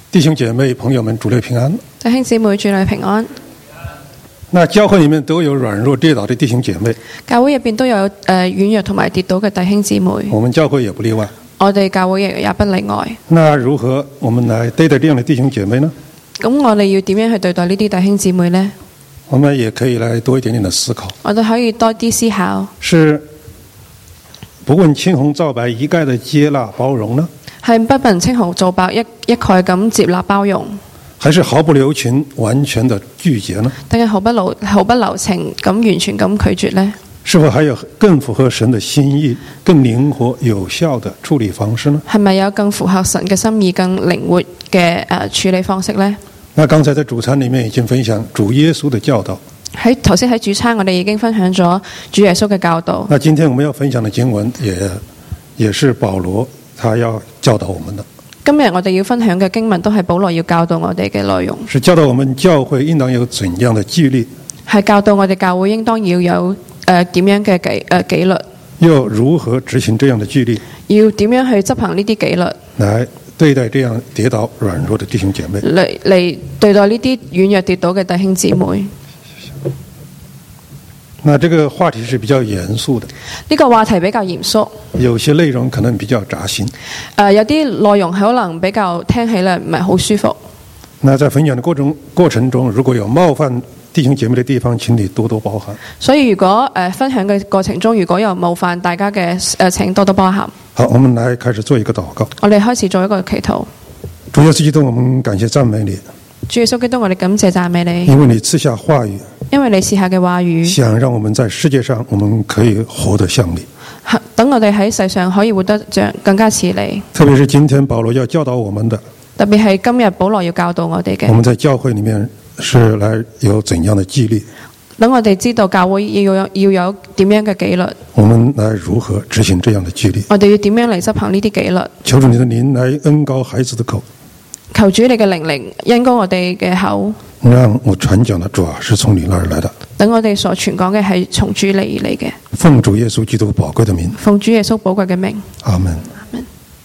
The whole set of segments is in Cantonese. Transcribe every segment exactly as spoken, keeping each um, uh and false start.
弟兄姐妹朋友们，主内平安。 弟兄姊妹，主內平安。 那教會裡面都有軟弱跌倒的弟兄姐妹， 教會入邊都有誒、呃、軟弱同埋跌倒嘅弟兄姊妹。 我們教會也不例外。 我哋教會亦也不例外。 那如何我們來對待這樣的弟兄姐妹呢？ 咁我哋要點樣去對待呢啲弟兄姊妹呢？ 我們也可以來多一點點的思考。 我哋可以多啲思考。 是不問青紅皂白一概的接納包容呢？係不問青紅皂白一一概咁接納包容， 還是毫不留情完全的拒絕呢？ 定係毫不留毫不留情咁完全咁拒絕呢？ 是否還有更符合神的心意、更靈活有效的處理方式呢？ 係咪有更符合神嘅心意、更靈活嘅誒處理方式呢？ 那剛才在主餐裡面已經分享主耶穌的教導。 喺頭先喺主餐我哋已經分享咗主耶穌嘅教導。 那今天我們要分享的經文也也是保羅他要教導我們的。 今日我哋要分享嘅經文都係保羅要教導我哋嘅內容， 是教導我們教會應當有怎樣的紀律， 係教導我哋教會應當要有誒點樣嘅紀誒紀律， 又如何執行這樣的紀律， 要點樣去執行呢啲紀律， 來對待這樣跌倒軟弱的弟兄姐妹， 嚟嚟對待呢啲軟弱跌倒嘅弟兄姊妹。 那這個話題是比較嚴肅的， 呢個話題比較嚴肅， 有些內容可能比較扎心。 誒有啲內容可能比較聽起來唔係好舒服。 那在分享的過程過程中，如果有冒犯弟兄姐妹的地方，請你多多包涵。 所以如果誒分享嘅過程中，如果有冒犯大家嘅誒，請多多包涵。 好，我們來開始做一個禱告。 我哋開始做一個祈禱。 主耶穌基督，我們感謝讚美你。 主耶穌基督，我哋感謝讚美你， 因為你賜下話語， 因為你賜下嘅話語， 想讓我們在世界上，我們可以活得像你。 等我哋喺世上可以活得像更加似你。 特別是今天保羅要教導我們的， 特別係今日保羅要教導我哋嘅。 我們在教會裡面是來有怎樣的紀律？ 等我哋知道教會要有要有點樣嘅紀律， 我們來如何執行這樣的紀律？ 我哋要點樣嚟執行呢啲紀律？ 求主你的靈來恩膏孩子的口， 求主你嘅靈靈恩膏我哋嘅口， 讓我傳講的主啊是從你那兒來的。 等我哋所傳講嘅係從主你而嚟嘅。 奉主耶穌基督寶貴的名， 奉主耶穌寶貴嘅名。 阿門。 阿門。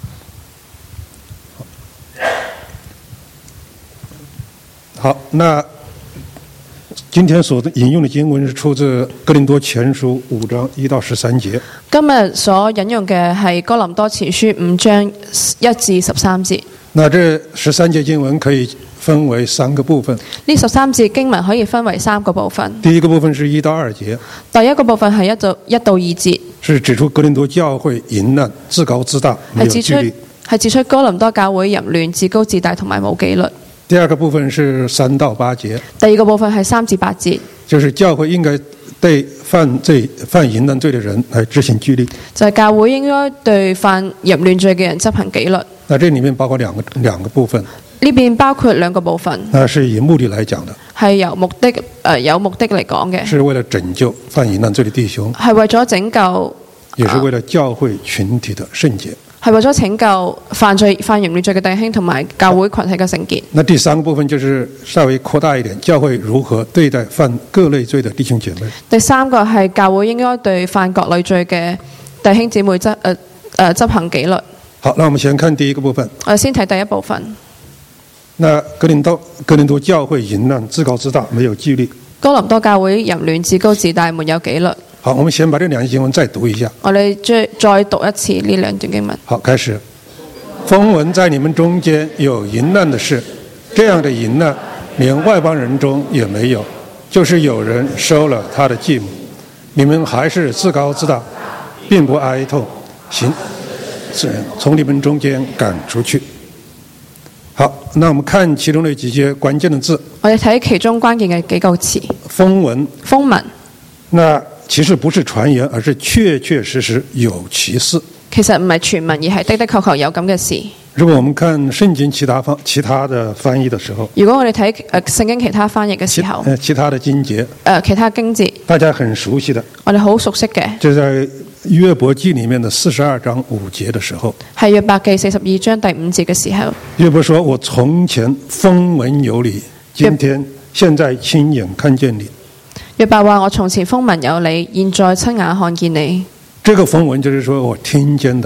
好，那今天所引用的經文是出自哥林多前書五章一到十三節。 今日所引用嘅係哥林多前書五章一至十三節。 那這十三節經文可以分為三個部分。 呢十三節經文可以分為三個部分。 第一個部分是一到二節。 第一個部分係一到一到二節， 是指出哥林多教會淫亂、自高自大，沒有紀律。 係指出哥林多教會淫亂、自高自大同埋冇紀律。 第二個部分是三到八節。 第二個部分係三至八節， 就是教會應該對犯罪、犯淫亂罪的人來執行紀律。 就係教會應該對犯淫亂罪嘅人執行紀律。 那這裡面包括兩個兩個部分。 呢邊包括兩個部分。 那是以目的來講的。 係由目的誒、呃、有目的嚟講嘅。 是為了拯救犯淫亂罪的弟兄。 係為咗拯救。 也是為了教會群體的聖潔。 係為咗拯救犯罪犯淫亂罪嘅弟兄同埋教會群體嘅聖潔。 那第三個部分就是稍微擴大一點，教會如何對待犯各類罪的弟兄姐妹。 第三個係教會應該對犯各類罪嘅弟兄姊妹執誒誒執行紀律。 好，那我們先看第一個部分。 我哋先睇第一部分。 那哥林多哥林多教會淫亂、自高自大，沒有紀律。 哥林多教會淫亂、自高自大，沒有紀律。 好，我們先把這兩節經文再讀一下。 我哋再再讀一次呢兩段經文。 好，開始。風聞在你們中間有淫亂的事，這樣的淫亂連外邦人中也沒有，就是有人收了他的繼母。你們還是自高自大，並不哀痛，行是從你們中間趕出去。好，那我們看其中的幾節關鍵的字。 我哋睇其中關鍵嘅幾個詞。 風聞。 風聞。 那其實不是傳言，而是確確實實有其事。 其實唔係傳聞，而係的的確確有咁嘅事。 如果我們看聖經其他方其他的翻譯的時候， 如果我哋睇誒聖經其他翻譯嘅時候， 其他的經節， 誒其他經節， 大家很熟悉的， 我哋好熟悉嘅， 就在約伯記裡面的四十二章五節的時候， 係約伯記四十二章第五節嘅時候， 約伯說：我從前風聞有你，今天現在親眼看見你。 約伯話：我從前風聞有你，現在親眼看見你。 這個風聞就是說我聽見的。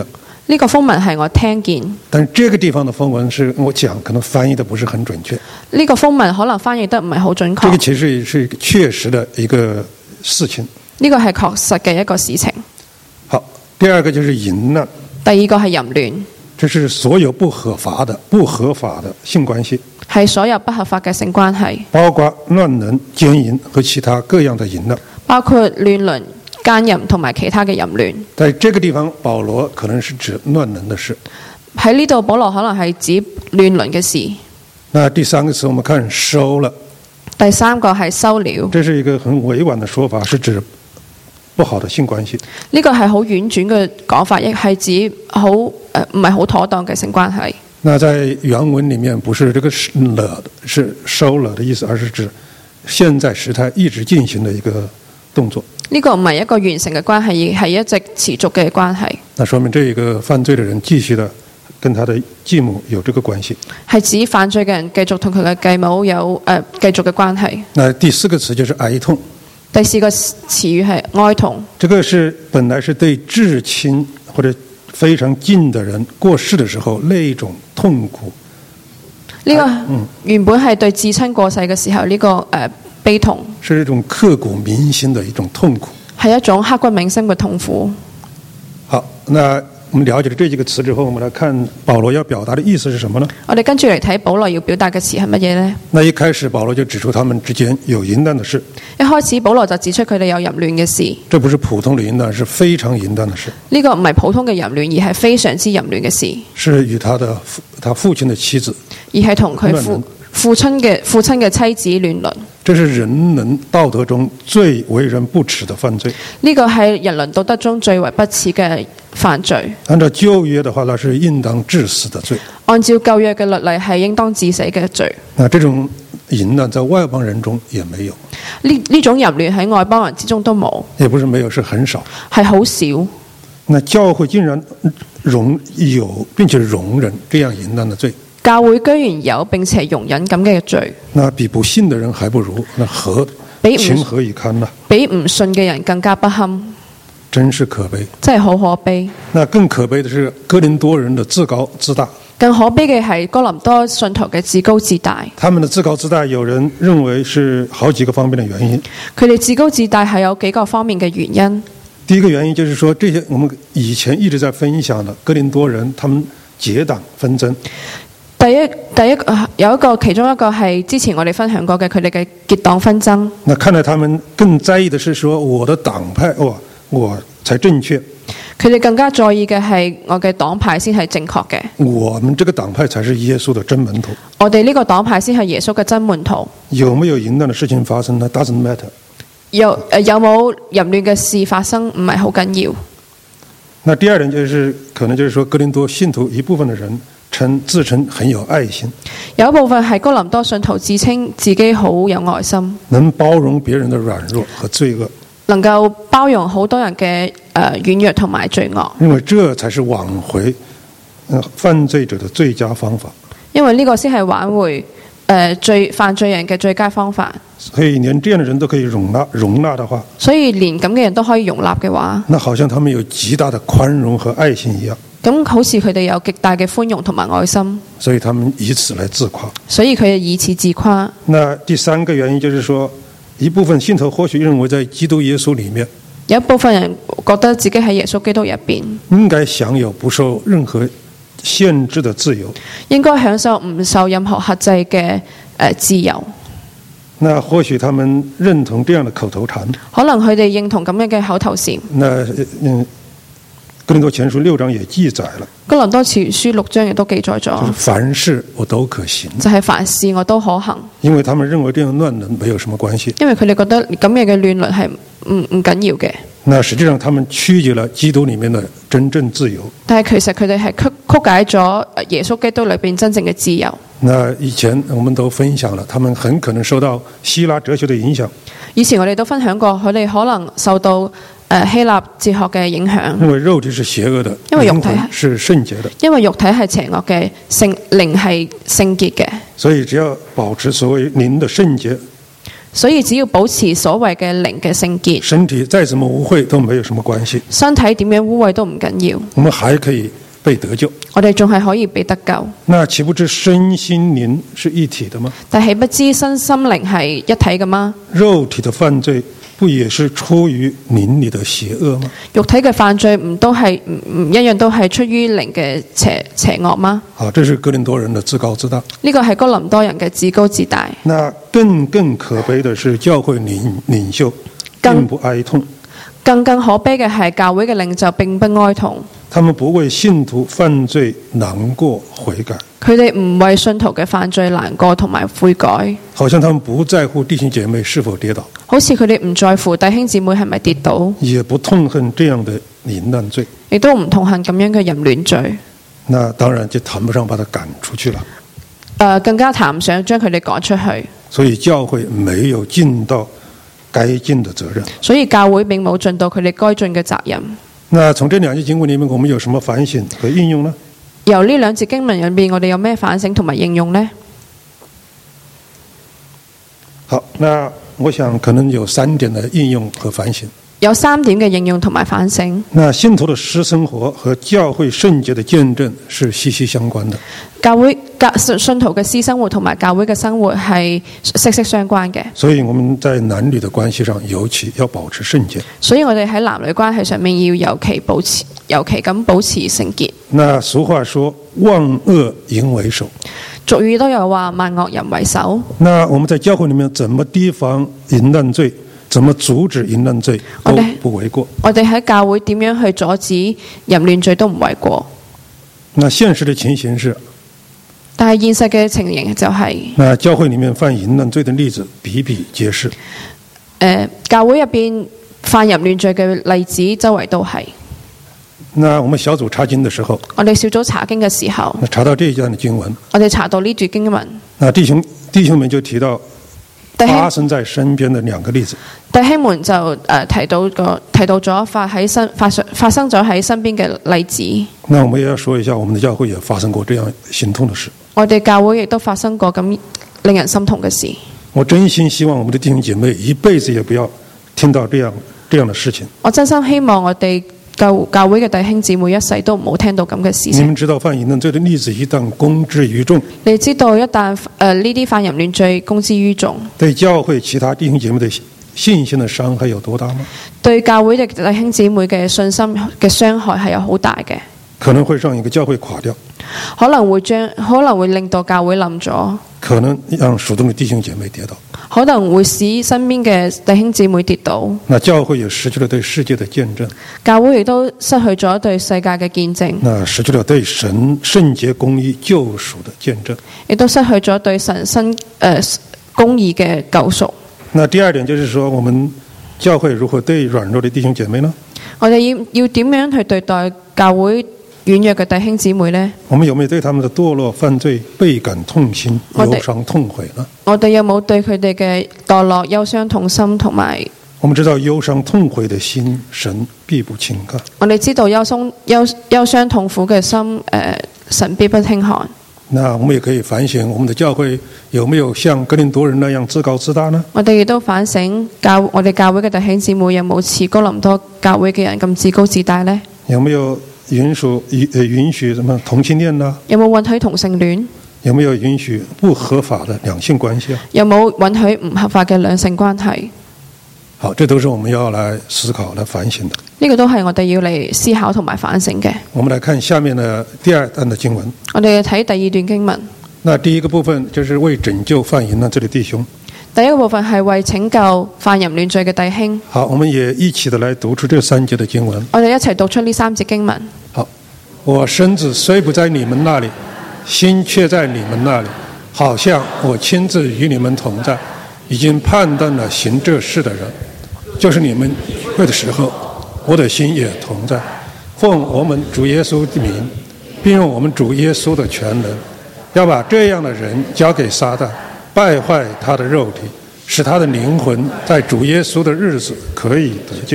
呢個風文係我聽見。 但是這個地方的風文是我講可能翻譯的不是很準確。 呢個風文可能翻譯得唔係好準確。 這個其實是確實的一個事情。 呢個係確實嘅一個事情。 好，第二個就是淫亂。 第二個係淫亂。 這是所有不合法的、不合法的性關係。 係所有不合法嘅性關係。 包括亂倫、姦淫和其他各樣的淫亂。包括亂倫、姦淫同埋其他嘅淫亂。 在這個地方，保羅可能是指亂倫的事。 喺呢度，保羅可能係指亂倫嘅事。 那第三個詞，我們看收了。 第三個係收了。 這是一個很委婉的說法，是指不好的性關係。 呢個係好婉轉嘅講法，亦係指好誒唔係好妥當嘅性關係。 那在原文裏面，不是這個了是收了的意思，而是指現在時態一直進行的一個動作。 呢個唔係一個完成嘅關係，而係一直持續嘅關係。 那說明這一個犯罪的人繼續的跟他的繼母有這個關係。 係指犯罪嘅人繼續同佢嘅繼母有誒、呃、繼續嘅關係。 那第四個詞就是哀痛。 第四個詞語係哀痛。 這個是本來是對至親或者非常近的人過世的時候那一種痛苦。 呢、這個、嗯、原本係對至親過世嘅時候呢、這個誒、呃、悲痛， 是一種刻骨銘心的一種痛苦， 係一種刻骨銘心嘅痛苦。 好，那我們了解了這幾個詞之後，我們來看保羅要表達的意思是什麼呢？ 我哋跟住嚟睇保羅要表達嘅詞係乜嘢呢？ 那一開始保羅就指出他們之間有淫亂的事。 一開始保羅就指出佢哋有淫亂嘅事。 這不是普通的淫亂，是非常淫亂的事。 呢、這個唔係普通嘅淫亂，而係非常之淫亂嘅事。 是與他的他父親的妻子， 而係同佢父父親嘅父親嘅妻子亂倫。 這是人倫道德中最為人不齒的犯罪。 呢、這個係人倫道德中最為不齒嘅犯罪。按照舊約的話，那是應當致死的罪。 按照舊約嘅律例，係應當致死嘅罪。 那這種淫亂在外邦人中也沒有。 呢呢種淫亂喺外邦人之中都冇。 也不是沒有，是很少。 係好少。 那教會竟然容有並且容忍這樣淫亂的罪。 教會居然有並且容忍咁嘅罪。 那比不信的人還不如，那何情何以堪呢？ 比唔信嘅人更加不堪。 真是可悲， 真係好可悲。 那更可悲的是哥林多人的自高自大。 更可悲嘅係哥林多信徒嘅自高自大。 他們的自高自大，有人認為是好幾個方面的原因。 佢哋自高自大係有幾個方面嘅原因。 第一個原因就是說，這些我們以前一直在分享的哥林多人，他們結黨紛爭。第一第一有一個其中一個係之前我哋分享過嘅，佢哋嘅結黨紛爭。 那看來他們更在意的是說，我的黨派哦，我才正確。 佢哋更加在意嘅係我嘅黨派先係正確嘅。 我們這個黨派才是耶穌的真門徒。 我哋呢個黨派先係耶穌嘅真門徒。 有沒有淫亂的事情發生呢 ？Doesn't matter。 有誒有冇淫亂嘅事發生唔係好緊要。 那第二點就是可能就是說，哥林多信徒一部分的人稱自稱很有愛心。 有一部分係哥林多信徒自稱自己好有愛心， 能包容別人的軟弱和罪惡， 能夠包容好多人嘅誒軟弱同埋罪惡。 因為這才是挽回呃犯罪者的最佳方法。 因為呢個先係挽回誒罪犯罪人嘅最佳方法。 所以連這樣的人都可以容納容納的話， 所以連咁嘅人都可以容納嘅話， 那好像他們有極大的寬容和愛心一樣。 咁好似佢哋有極大嘅寬容同埋愛心， 所以他們以此來自誇。 所以佢哋以此自誇。 那第三個原因就是說，一部分信徒或許認為在基督耶穌裡面， 有一部分人覺得自己喺耶穌基督入邊應該享有不受任何限制的自由， 應該享受唔受任何限制嘅誒自由。 那或許他們認同這樣的口頭禪， 可能佢哋認同咁樣嘅口頭禪。 那嗯，哥林多前書六章也記載了。 哥林多前書六章亦都記載咗。 就是凡事我都可行。 就係、是、凡事我都可行。 因為他們認為這樣亂倫沒有什麼關係。因為佢哋覺得咁樣嘅亂倫係唔唔緊要嘅。 那實際上他們曲解了基督裡面的真正自由。 但係其實佢哋係曲曲解咗耶穌基督裏邊真正嘅自由。 那以前我們都分享了，他們很可能受到希臘哲學的影響。 以前我哋都分享過，佢哋可能受到誒希臘哲學嘅影響。 因為肉體是邪惡的， 因為肉體是聖潔的。 因為肉體係邪惡嘅，聖靈係聖潔嘅。 所以只要保持所謂靈的聖潔。 所以只要保持所謂嘅靈嘅聖潔， 身體再怎麼污穢都沒有什麼關係。 身體點樣污穢都唔緊要。 我們還可以被得救。 我哋仲係可以被得救。 那豈不知身心靈是一體的嗎？ 但豈不知身心靈係一體嘅嗎？ 肉體的犯罪不也是出於靈裏的邪惡嗎？ 肉體嘅犯罪唔都係唔唔一樣都係出於靈嘅邪邪惡嗎？ 好，這是哥林多人的自高自大。 呢個係哥林多人嘅自高自大。 那更更可悲的是教會領領袖並不哀痛。 更更可悲嘅係教會嘅領袖並不哀痛。 他們不為信徒犯罪難過悔改。 佢哋唔為信徒嘅犯罪難過同埋悔改。 好像他們不在乎弟兄姐妹是否跌倒。 好似佢哋唔在乎弟兄姊妹係咪跌倒。 也不痛恨這樣的淫亂罪。 亦都唔痛恨咁樣嘅淫亂罪。 那當然就談不上把他趕出去了。 呃、更加談唔上將佢哋趕出去。 所以教會沒有盡到該盡的責任。 所以教會並冇盡到佢哋該盡嘅責任。 那從這兩節經文裏面，我們有什麼反省和應用呢？ 由呢兩節經文入面，我哋有咩反省同埋應用呢？ 好，那我想可能有三點的應用和反省。 有三點嘅應用同埋反省。 那信徒的私生活和教會聖潔的見證是息息相關的。 教會信徒嘅私生活同埋教會嘅生活係息息相關嘅。 所以我們在男女的關係上尤其要保持聖潔。 所以我哋喺男女關係上面要尤其保持，尤其咁保持聖潔。 那俗話說萬惡淫為首。 俗語都有話萬惡淫為首。 那我們在教會裏面怎麼提防淫亂罪？怎麼阻止淫亂罪都不為過。 我哋喺教會點樣去阻止淫亂罪都唔為過。 那現實的情形是， 但係現實嘅情形就係、是， 那教會裏面犯淫亂罪的例子比比皆是。 呃、教會入邊犯淫亂罪嘅例子周圍都係。 那我們小組查經的時候， 我哋小組查經嘅時候， 查到這一段的經文， 我哋查到呢段經文， 那弟兄弟兄們就提到發生在身邊的兩個例子。 弟兄們就誒、呃、提到個提到咗發喺身發生發生咗喺身邊嘅例子。 那我們也要說一下，我們的教會也發生過這樣心痛的事。 我哋教會亦都發生過咁令人心痛嘅事。 我真心希望我們的弟兄姐妹一輩子也不要聽到這樣這樣的事情。 我真心希望我哋教教會嘅弟兄姊妹一世都唔好聽到咁嘅事情。 你們知道犯淫亂罪的例子一旦公之於眾， 你知道一旦誒呢啲犯淫亂罪公之於眾，對教會其他弟兄姐妹的信心的傷害有多大嗎？ 對教會嘅弟兄姊妹嘅信心嘅傷害係有好大嘅， 可能會讓一個教會垮掉， 可能會將可能會令到教會冧咗， 可能讓屬靈的弟兄姐妹跌倒， 可能會使身邊嘅弟兄姊妹跌倒。 那教會也失去了對世界的見證， 教會亦都失去咗對世界嘅見證， 那失去了對神聖潔公義救贖的見證， 亦都失去咗對神聖誒公義嘅救贖。 那第二點就是說，我們教會如何對軟弱的弟兄姐妹呢？ 我哋要要點樣去對待教會軟弱嘅弟兄姊妹呢？ 我們有沒有對他們的墮落犯罪倍感痛心、憂傷痛悔呢？ 我哋有冇對佢哋嘅墮落憂傷痛心同埋？ 我們知道憂傷痛悔的心，神必不輕看。 我哋知道憂傷憂憂傷痛苦嘅心，誒、呃，神必不輕看。 那我們也可以反省，我們的教會有沒有像哥林多人那樣自高自大呢？ 我哋亦都反省教我哋教會嘅弟兄姊妹有冇似哥林多教會嘅人咁自高自大呢？ 有沒有允許允許什麼同性戀呢？ 有冇允許同性戀？ 有沒有允許不合法的兩性關係啊？ 有冇允許唔合法嘅兩性關係？ 好，這都是我們要來思考、來反省的。 呢個都係我哋要嚟思考同埋反省嘅。 我們來看下面的第二段的經文。 我哋睇第二段經文。 那第一個部分就是為拯救犯淫亂罪的弟兄。 第一個部分係為拯救犯淫亂罪嘅弟兄。 好，我們也一起的來讀出這三節的經文。 我哋一齊讀出呢三節經文。 好，我身子雖不在你們那裡，心卻在你們那裡，好像我親自與你們同在，已經判斷了行這事的人，就是你們會的時候，我的心也同在。奉我們主耶穌的名，並用我們主耶穌的全能，要把這樣的人交給撒旦，敗壞他的肉體，使他的靈魂在主耶穌的日子可以得救。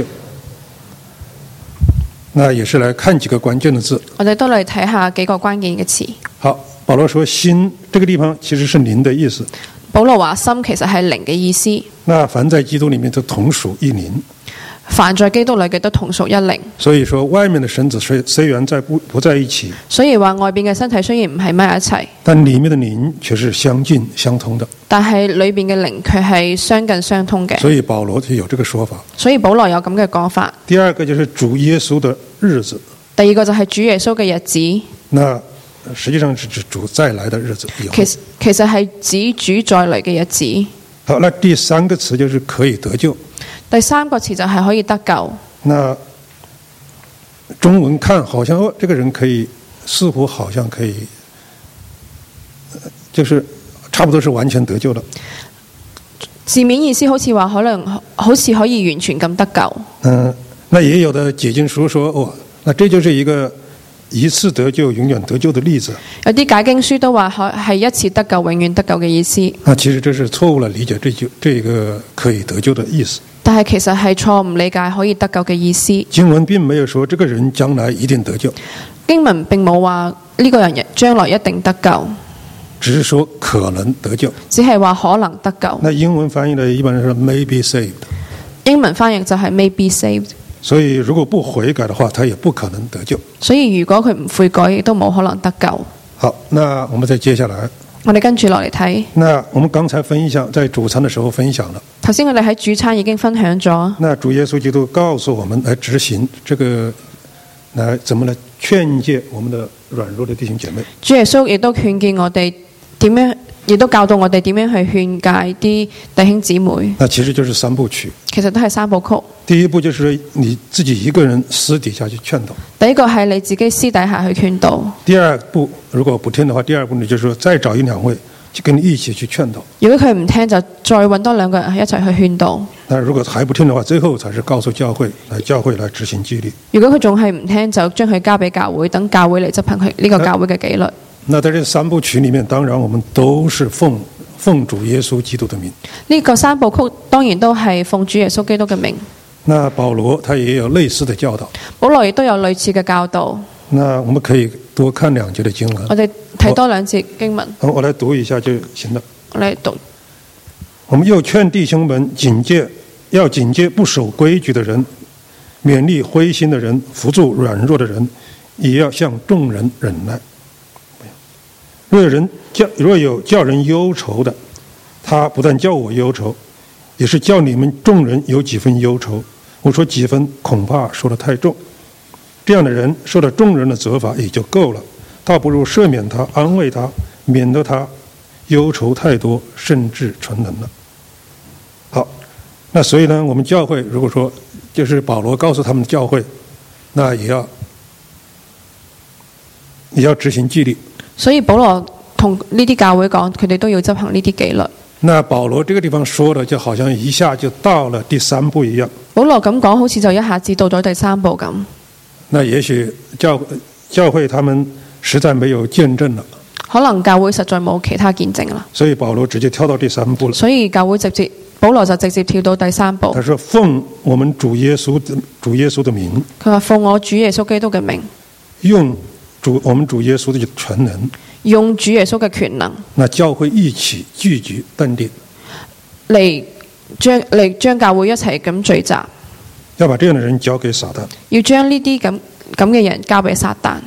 那也是來看幾個關鍵的字。 我哋都嚟睇下幾個關鍵嘅詞。 好，保羅說心這個地方其實是靈的意思。 保羅話心其實係靈嘅意思。 那凡在基督裡面都同屬一靈。 凡在基督裏嘅都同屬一靈。 所以說外面的身子雖雖然在不不在一起， 所以話外邊嘅身體雖然唔係埋一齊， 但裡面的靈卻是相近相通的。 但係裏邊嘅靈卻係相近相通嘅。 所以保羅就有這個說法。 所以保羅有咁嘅講法。 第二個就是主耶穌的日子。 第二個就係主耶穌嘅日子。 那實際上是指主再來的日子以後。 其實其實係指主再來嘅日子。 好，那第三個詞就是可以得救。 第三個詞就係可以得救。 那中文看好像哦，這個人可以，似乎好像可以，就是差不多是完全得救了。 字面意思好似話可能好似可以完全咁得救。 嗯，那也有的解經書說哦，那這就是一個一次得救永遠得救的例子。 有啲解經書都話係一次得救永遠得救嘅意思。 啊，其實這是錯誤了理解這就這個可以得救的意思。 但係其實係錯誤理解可以得救嘅意思。 經文並沒有說這個人將來一定得救。 經文並冇話呢個人將來一定得救， 只是說可能得救。 只係話可能得救。 那英文翻譯的一般是 may be saved。 英文翻譯就係 may be saved。 所以如果不悔改的話，他也不可能得救。 所以如果佢唔悔改，亦都冇可能得救。 好，那我們再接下來。 我哋跟住落嚟睇。 那我們剛才分享，在主餐的時候分享了。 頭先我哋喺主餐已經分享咗。 那主耶穌基督告訴我們來執行這個，來怎麼來勸誡我們的軟弱的弟兄姐妹。 主耶穌亦都勸誡我哋點樣，亦都教導我哋點樣去勸誡啲弟兄姊妹。 那其實就是三部曲。 其實都係三部曲。 第一步就是你自己一個人私底下去勸導。 第一個係你自己私底下去勸導。 第二步如果不聽的話，第二步你就是說再找一兩位就跟你一起去勸導。 如果佢唔聽，就再揾多兩個人一齊去勸導。 那如果還不聽的話，最後才是告訴教會，來教會來執行紀律。 如果佢仲係唔聽，就將佢交俾教會，等教會嚟執行佢呢個教會嘅紀律。 那在這三部曲裏面，當然我們都是奉奉主耶穌基督的名。 呢個三部曲當然都係奉主耶穌基督嘅名。 那保羅他也有類似的教導。 保羅亦都有類似嘅教導。 那我們可以多看兩節的經文。 我哋睇多兩節經文。 我我來讀一下就行了。 我嚟讀。 我們又勸弟兄們警戒，要警戒不守規矩的人，勉勵灰心的人，扶助軟弱的人，也要向眾人忍耐。若有人叫若有叫人憂愁的，他不但叫我憂愁，也是叫你們眾人有幾分憂愁。我說幾分恐怕說得太重，這樣的人受到眾人的責罰也就夠了，倒不如赦免他，安慰他，免得他憂愁太多，甚至沉淪了。好，那所以呢，我們教會如果說就是保羅告訴他們的教會，那也要也要執行紀律。 所以保羅同呢啲教會講，佢哋都要執行呢啲紀律。 那保羅這個地方說的，就好像一下就到了第三步一樣。 保羅咁講，好似就一下子到咗第三步咁。 那也許教教會他們實在沒有見證了， 可能教會實在冇其他見證啦。 所以保羅直接跳到第三步了。 所以教會直接保羅就直接跳到第三步。 他說：奉我們主耶穌主耶穌的名。 佢話奉我主耶穌基督嘅名。 用主我們主耶穌的全能。 用主耶穌嘅權能。 那教會一起聚集奠定。 嚟將嚟將教會一齊咁聚集。 要把這樣的人交給撒旦。 要將呢啲咁咁嘅人交俾撒旦。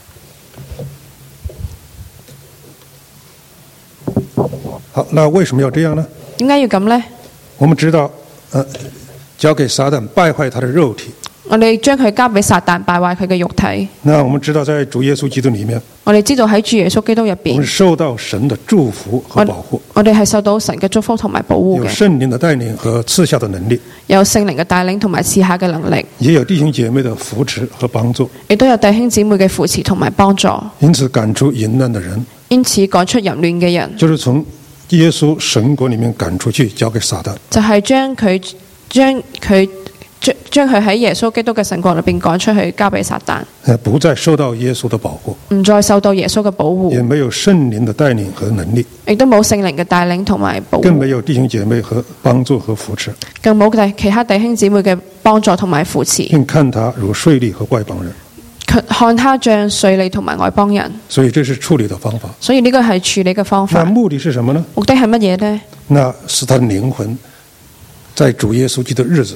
好，那為什麼要這樣呢？ 點解要咁呢？ 我們知道，呃，交給撒旦敗壞他的肉體。 我哋將佢交俾撒旦敗壞佢嘅肉體。 那我們知道，在主耶穌基督裏面， 我哋知道喺主耶穌基督入邊， 我們受到神的祝福和保護。 我哋係受到神嘅祝福同埋保護嘅。 有聖靈的帶領和賜下的能力。 有聖靈嘅帶領同埋賜下嘅能力。 也有弟兄姐妹的扶持和幫助。 亦都有弟兄姊妹嘅扶持同埋幫助。 因此趕出淫亂的人。 因此趕出淫亂嘅人。 就是從耶穌神國裏面趕出去，交給撒旦。 就係將佢將佢。將將佢喺耶穌基督嘅神國裏邊趕出去，交俾撒旦。 不再受到耶穌的保護， 唔再受到耶穌嘅保護， 也沒有聖靈的帶領和能力， 亦都冇聖靈嘅帶領同埋保護， 更沒有弟兄姐妹和幫助和扶持， 更冇其他弟兄姊妹嘅幫助同埋扶持， 並看他如稅吏和外邦人， 看他像稅吏同埋外邦人。 所以這是處理的方法。 所以呢個係處理嘅方法。 那目的是什麼呢？ 目的係乜嘢呢？ 那使他的靈魂在主耶穌基督的日子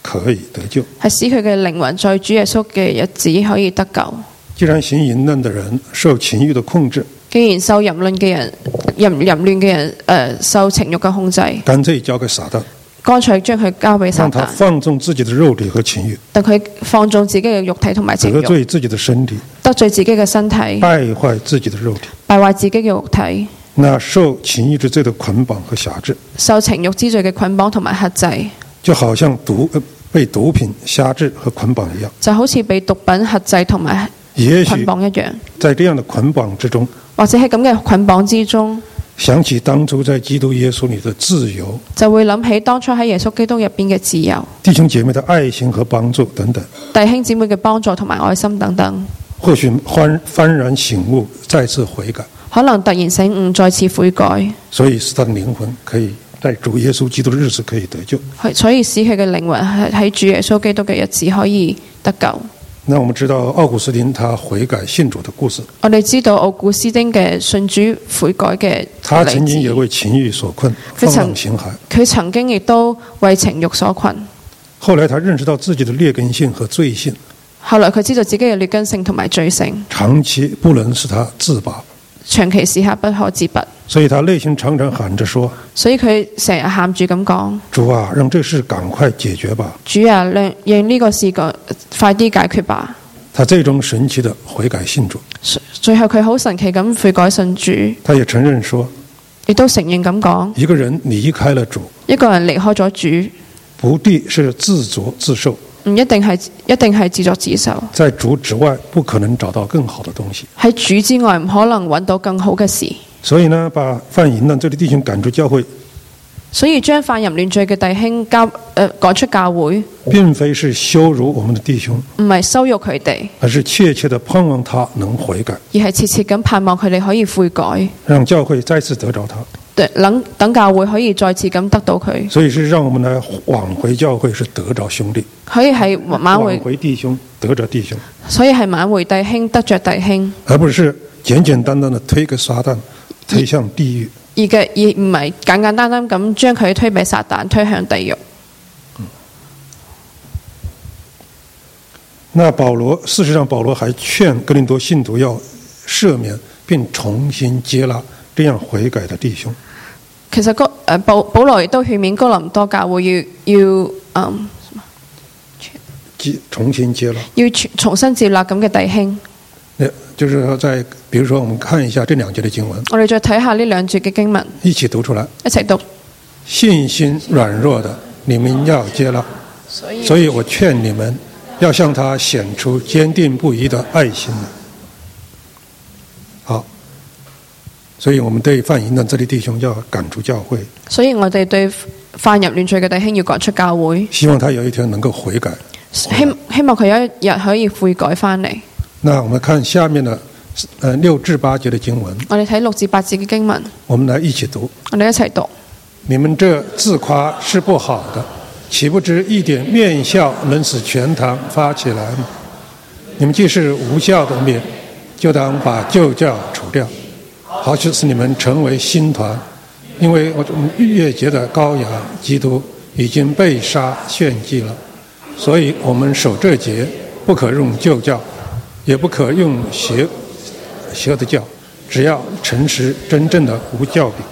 可以得救。 係使佢嘅靈魂在主耶穌嘅日子可以得救。 既然行淫亂的人受情欲的控制， 既然受淫亂嘅人、淫淫亂嘅人，誒、呃、受情慾嘅控制， 乾脆交給撒旦， 乾脆將佢交俾撒讓他旦， 放縱自己的肉體和情欲， 等佢放縱自己嘅肉體同埋情慾， 得罪自己的身體， 得罪自己嘅身體， 敗壞自己的肉體， 敗壞自己嘅肉體， 那受情欲之罪的捆綁和轄制， 受情慾之罪嘅捆綁同埋克制， 就好像毒、呃、被毒品轄制和捆綁一樣， 就好似被毒品克制同埋也許捆綁一樣。 在這樣的捆綁之中， 或者喺咁嘅捆綁之中， 想起當初在基督耶穌裏的自由， 就會諗起當初喺耶穌基督入邊嘅自由， 弟兄姐妹的愛心和幫助等等， 弟兄姊妹嘅幫助同埋愛心等等， 或許幡幡然醒悟，再次悔改， 可能突然醒悟，再次悔改， 所以使他的靈魂可以在主耶穌基督的日子可以得救。 所以使佢嘅靈魂係喺主耶穌基督嘅日子可以得救。 那我們知道奧古斯丁他悔改信主的故事， 我哋知道奧古斯丁嘅信主悔改嘅他曾經也為情欲所困，放浪形骸。 佢曾經亦都為情慾所困。 後來他認識到自己的劣根性和罪性， 後來佢知道自己嘅劣根性同埋罪性， 長期不能使他自拔， 長期時刻不可自拔。 所以他內心常常喊着說， 所以佢成日喊住咁講： 主啊，讓這事趕快解決吧！ 主啊，讓讓呢個事個快啲解決吧！ 他最終神奇的悔改信主， 最後佢好神奇咁悔改信主。 他也承認說， 亦都承認咁講： 一個人離開了主， 一個人離開咗主， 不必是自作自受， 唔一定係一定係自作自受。 在主之外不可能找到更好的東西， 喺主之外唔可能揾到更好嘅事。 所以呢，把犯淫亂這啲弟兄趕出教會， 所以將犯淫亂罪嘅弟兄交誒、呃、趕出教會， 並非是羞辱我們的弟兄， 唔係羞辱佢哋， 而是切切的盼望他能悔改， 而係切切咁盼望佢哋可以悔改， 讓教會再次得着他。 等等教會可以再次咁得到佢。 所以是讓我們來挽回教會，是得着兄弟， 可以係挽回挽回弟兄，得着弟兄， 所以係挽回弟兄，得着弟兄， 而不是簡簡單單的推給撒旦，推向地獄。 而嘅而唔係簡簡單單咁將佢推俾撒旦，推向地獄。 嗯、那保羅事實上保羅還勸哥林多信徒要赦免並重新接納這樣悔改的弟兄。 其實哥誒保保羅亦都勸勉哥林多教會要要嗯重新接納， 要重新接納咁嘅弟兄。 就是在，比如說，我們看一下這兩節的經文。 我哋再睇下呢兩節嘅經文， 一起讀出來。 一齊讀。 信心軟弱的，你們要接納。所以，所以我勸你們要向他顯出堅定不移的愛心。好，所以我們對犯淫亂這類弟兄要趕出教會。 所以我哋對犯淫亂罪嘅弟兄要趕出教會。 希望他有一天能夠悔改。 希希望佢有一日可以悔改翻嚟。 那我們看下面的，呃六至八節的經文。 我哋睇六至八節嘅經文。 我們來一起讀。 我哋一齊讀。 你們這自誇是不好的，豈不知一點麵酵能使全壇發起來嗎？你們既是無酵的麵，就當把舊酵除掉，好使你們成為新團。因為我們逾越節的羔羊基督已經被殺獻祭了，所以我們守這節不可用舊酵，也不可用邪邪的酵，只要誠實真正的無酵餅。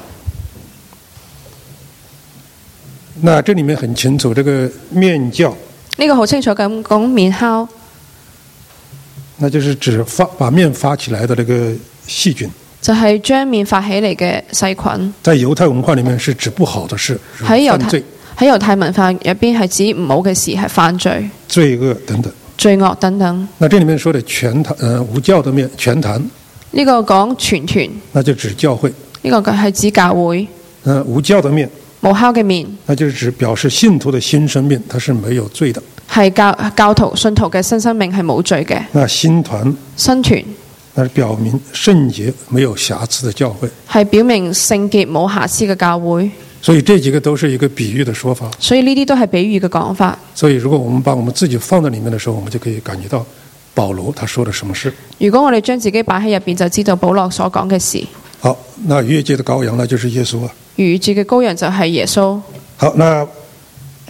那這裡面很清楚，這個麵酵， 呢個好清楚咁講麵酵， 那就是指發把麵發起來的那個細菌， 就係將麵發起嚟嘅細菌。 在猶太文化裡面是指不好的事， 喺猶太犯罪， 喺猶太文化入邊係指唔好嘅事，係犯罪、 罪惡等等。 罪惡等等。 那這裡面說的全壇，呃，無酵的麵全壇， 呢個講全團， 那就指教會。 呢個係指教會。 呃，無酵的麵， 無酵嘅麵， 那就是指表示信徒的新生命，它是沒有罪的。 係教教徒信徒嘅新生命係冇罪嘅。 那新團， 新團， 那是表明聖潔沒有瑕疵的教會， 係表明聖潔冇瑕疵嘅教會。 所以這幾個都是一個比喻的說法。 所以呢啲都係比喻嘅講法。所以如果我們把我們自己放在裡面的時候，我們就可以感覺到保羅他說的什麼事。 如果我哋將自己擺喺入邊，就知道保羅所講嘅事。 好，那逾越節的羔羊呢，就是耶穌啊。 逾越節嘅羔羊就係耶穌。 好，那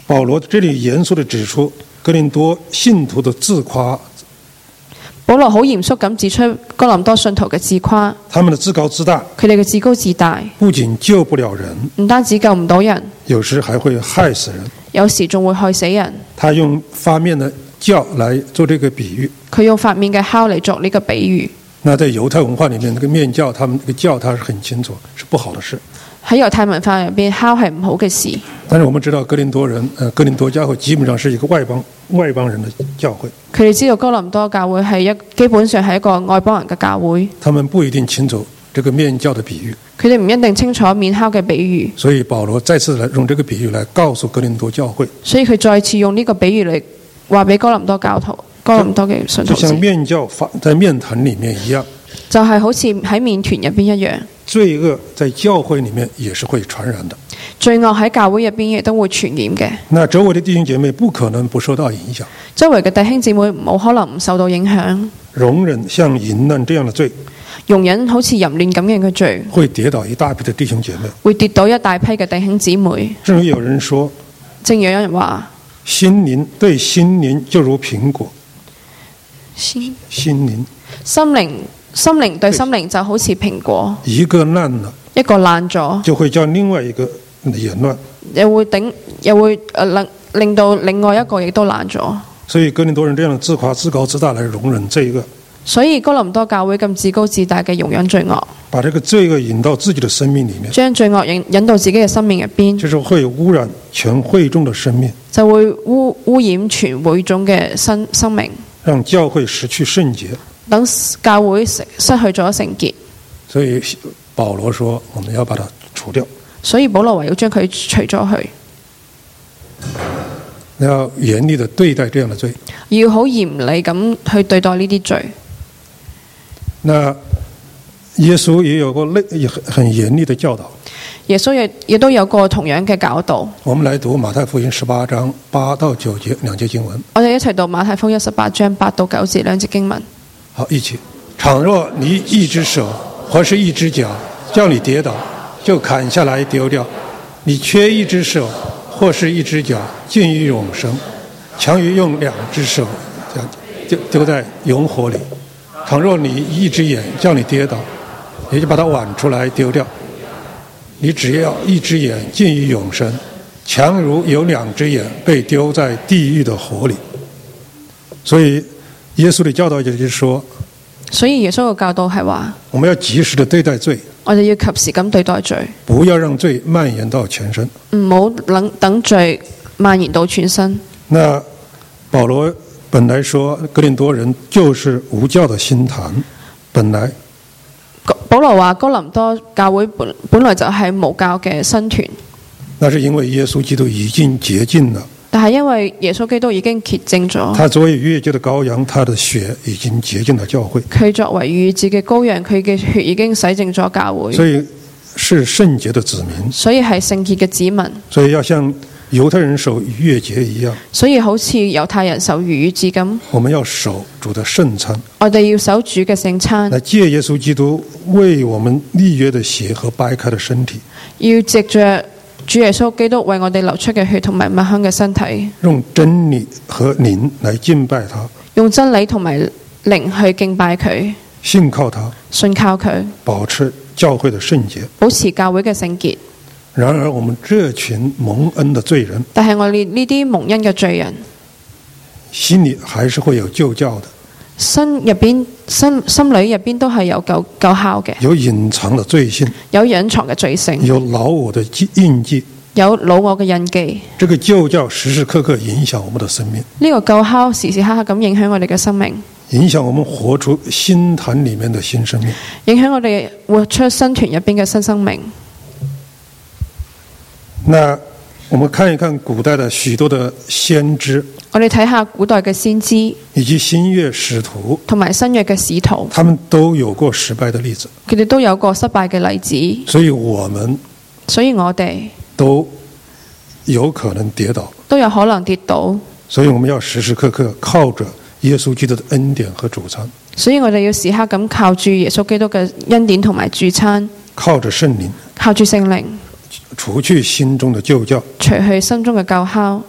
保羅這裡嚴肅地指出哥林多信徒的自誇， 保羅好嚴肅咁指出哥林多信徒嘅自誇， 他們的自高自大， 佢哋嘅自高自大， 不僅救不了人， 唔單止救唔到人， 有時還會害死人。 有時仲會害死人。 他用發面的酵來做這個比喻， 佢用發面嘅酵嚟作呢個比喻。 那在猶太文化裡面，那個面酵，他們那個酵，它是很清楚是不好的事。 喺猶太文化入邊，酵係唔好嘅事。 但是我們知道哥林多人，呃，哥林多教會基本上是一個外邦外邦人的教會。 佢哋知道哥林多教會係一基本上係一個外邦人嘅教會。 他們不一定清楚這個面酵的比喻。 佢哋唔一定清楚面酵嘅比喻。 所以保羅再次來用這個比喻來告訴哥林多教會。 所以佢再次用呢個比喻嚟話俾哥林多教徒、哥林多嘅信徒知。 就像面酵發在面團裡面一樣。 就係好似喺面團入邊一樣。 罪惡在教會裡面也是會傳染的。 罪惡喺教會入邊亦都會傳染嘅。 那周圍的弟兄姐妹不可能不受到影響。 周圍嘅弟兄姊妹冇可能唔受到影響。 容忍像淫亂這樣的罪， 容忍好似淫亂咁樣嘅罪， 會跌倒一大批的弟兄姐妹， 會跌倒一大批嘅弟兄姊妹。 正如有人說， 正如有人話， 心靈對心靈就如蘋果。 心心靈心靈心靈對心靈就好似蘋果， 一個爛了， 一個爛咗， 就會叫另外一個也爛， 又會頂，又會誒令令到另外一個亦都爛咗。 所以哥林多人這樣的自誇自高自大來容忍這個， 所以哥林多教會咁自高自大嘅容忍罪惡， 把這個罪惡引到自己的生命裡面， 將罪惡引引到自己嘅生命入邊， 就是會污染全會眾的生命， 就會污污染全會眾嘅生生命， 讓教會失去聖潔， 等教會失失去咗聖潔。 所以保羅說我們要把它除掉， 所以保羅話要將佢除咗去， 要嚴厲地對待這樣的罪， 要好嚴厲咁去對待呢啲罪。 那耶穌也有過類很嚴厲的教導， 耶穌亦亦都有過同樣嘅教導。 我們來讀馬太福音十八章八到九節兩節經文。 我哋一齊讀馬太福音十八章八到九節兩節經文。 好，一起。倘若你一隻手或是一隻腳叫你跌倒，就砍下來丟掉。你缺一隻手或是一隻腳進於永生，強於用兩隻手丟丟在永火裡。倘若你一隻眼叫你跌倒，也就把它剜出來丟掉。你只要一隻眼進於永生，強如有兩隻眼被丟在地獄的火裡。所以耶穌的教導就是說， 所以耶穌嘅教導係話， 我們要及時的對待罪， 我哋要及時咁對待罪， 不要讓罪蔓延到全身， 唔好等等罪蔓延到全身。 那保羅本來說哥林多人就是無教的新壇，本來保羅話哥林多教會本本來就係無教嘅新團， 那是因為耶穌基督已經潔淨了， 但係因為耶穌基督已經潔淨咗， 他作為逾越節的羔羊，他的血已經潔淨了教會， 佢作為逾越節嘅羔羊，佢嘅血已經洗淨咗教會， 所以是聖潔的子民， 所以係聖潔嘅子民， 所以要像猶太人守逾越節一樣， 所以好似猶太人守逾越節咁， 我們要守主的聖餐， 我哋要守主嘅聖餐， 來借耶穌基督為我們立約的血和掰開的身體， 要藉着主耶穌基督為我哋流出嘅血同埋抹香嘅身體， 用真理和靈來敬拜他， 用真理同埋靈去敬拜佢， 信靠他， 信靠佢， 保持教會的聖潔， 保持教會嘅聖潔。 然而我們這群蒙恩的罪人， 但係我哋呢啲蒙恩嘅罪人， 心裏還是會有舊酵的， 心入邊心心裏入邊都係有舊舊酵嘅， 有隱藏的罪性， 有隱藏嘅罪性， 有老我的印記， 有老我嘅印記。 這個舊酵時時刻刻影響我們的生命， 呢個舊酵時時刻刻咁影響我哋嘅生命， 影響我們活出新壇裏面的新生命， 影響我哋活出新團入邊嘅新生命。 那我們看一看古代的許多的先知， 我哋睇下古代嘅先知以及新約使徒， 同埋新約嘅使徒， 他們都有過失敗的例子， 佢哋都有過失敗嘅例子， 所以我們所以我哋都有可能跌倒， 都有可能跌倒， 所以我們要時時刻刻靠着耶穌基督的恩典和主餐， 所以我哋要時刻咁靠住耶穌基督嘅恩典同埋主餐， 靠着聖靈， 靠住聖靈， 除去心中的舊酵， 除去心中嘅舊酵，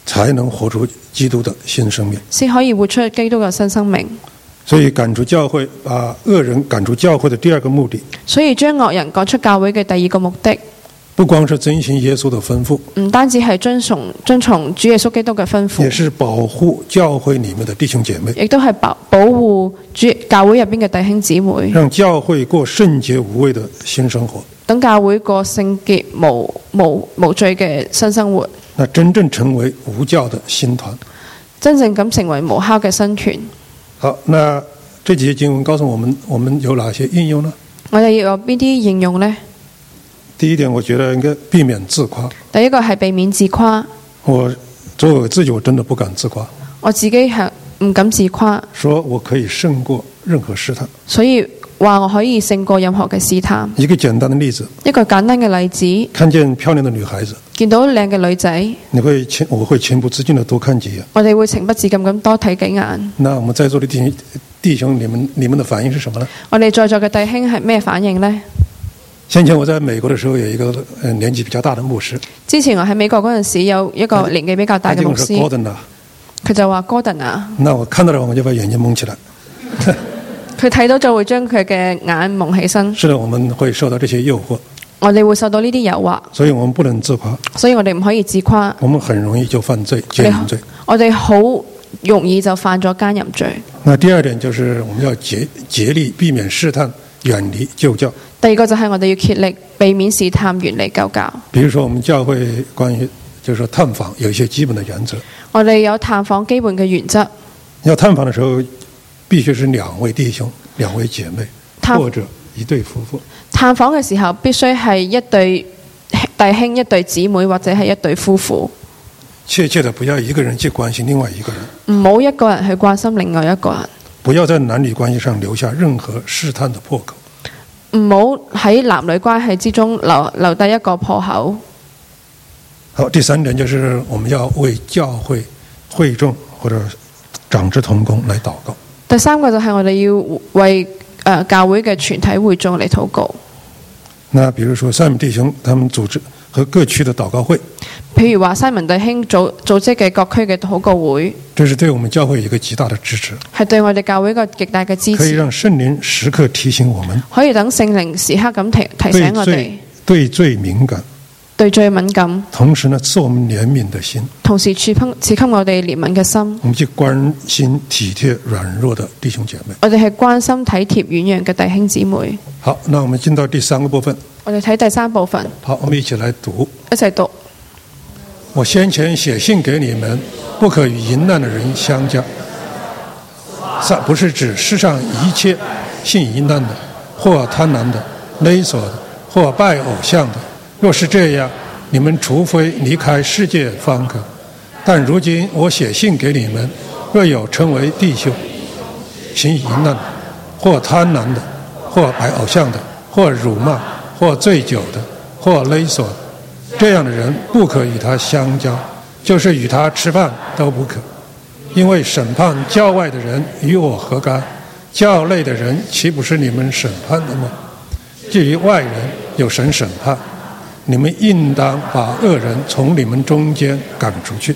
才能活出基督的新生命， 先可以活出基督嘅新生命。 所以趕出教會，把惡人趕出教會的第二個目的， 所以將惡人趕出教會嘅第二個目的， 不光是遵行耶穌的吩咐， 唔單止係遵從遵從主耶穌基督嘅吩咐， 也是保護教會裡面的弟兄姐妹， 亦都係保保護主教會入邊嘅弟兄姊妹， 讓教會過聖潔無畏的新生活， 等教會過聖潔無無無罪嘅新生活， 那真正成為無酵的新團， 真正咁成為無酵嘅新團。 好，那這幾節經文告訴我們，我們有哪些應用呢？ 我哋要有邊啲應用呢？ 第一點，我覺得應該避免自誇。 第一個係避免自誇。 我作為我自己，我真的不敢自誇。 我自己係唔敢自誇。 說我可以勝過任何試探。 所以話我可以勝過任何嘅試探。 一個簡單的例子。 一個簡單嘅例子。 看見漂亮的女孩子， 見到靚嘅女仔， 你會情我會情不自禁地多看幾眼。 我哋會情不自禁咁多睇幾眼。 那我們在座的弟兄弟兄，你們你們的反應是什麼呢？ 我哋在座嘅弟兄係咩反應呢？ 先前我在美國的時候，有一個年紀比較大的牧師。之前我喺美國嗰陣時，有一個年紀比較大嘅牧師。佢就話 Gordon 啊。 那我看到了，我就把眼睛蒙起來。 佢睇到就會將佢嘅眼蒙起身。 是的，我們會受到這些誘惑。 我哋會受到呢啲誘惑。 所以我們不能自誇。 所以我哋唔可以自誇。 我們很容易就犯罪，奸淫罪。 我哋好容易就犯咗奸淫罪。 那第二點就是我們要竭竭力避免試探，遠離舊教。 第二個就係我哋要竭力避免試探，遠離舊教。 比如說我們教會關於就是說探訪有一些基本的原則。我哋有探訪基本嘅原則。 要探訪的時候，必須是兩位弟兄、兩位姐妹，或者一對夫婦。 探訪嘅時候必須係一對弟兄、一對姊妹，或者係一對夫婦。 切切的不要一個人去關心另外一個人。 唔好一個人去關心另外一個人。 不要在男女關係上留下任何試探的破口。 唔好喺男女關係之中留留低一個破口。 好，第三點就是我們要為教會會眾或者長子同工來禱告。 第三個就係我哋要為誒、呃、教會嘅全體會眾嚟禱告。 那比如說三位弟兄，他們組織和各區的禱告會。 譬如話西門弟兄組組織嘅各區嘅禱告會， 這是對我們教會一個極大的支持， 係對我哋教會一個極大嘅支持， 可以讓聖靈時刻提醒我們， 可以等聖靈時刻咁提提醒我哋， 對罪敏感， 對罪敏感， 同時呢賜我們憐憫的心， 同時賜給賜給我哋憐憫嘅心， 我們去關心體貼軟弱的弟兄姐妹， 我哋係關心體貼軟弱嘅弟兄姊妹。 好，那我們進到第三個部分， 我哋睇第三部分。 好，我們一起來讀， 一齊讀。 我先前寫信給你們，不可與淫亂的人相交。不是指世上一切性淫亂的，或貪婪的、勒索的，或拜偶像的。若是這樣，你們除非離開世界方可。但如今我寫信給你們，若有稱為弟兄，行淫亂的，或貪婪的，或拜偶像的，或辱罵，或醉酒的，或勒索的，這樣的人不可與他相交，就是與他吃飯都不可，因為審判教外的人與我何干？教內的人豈不是你們審判的嗎？至於外人有神審判，你們應當把惡人從你們中間趕出去。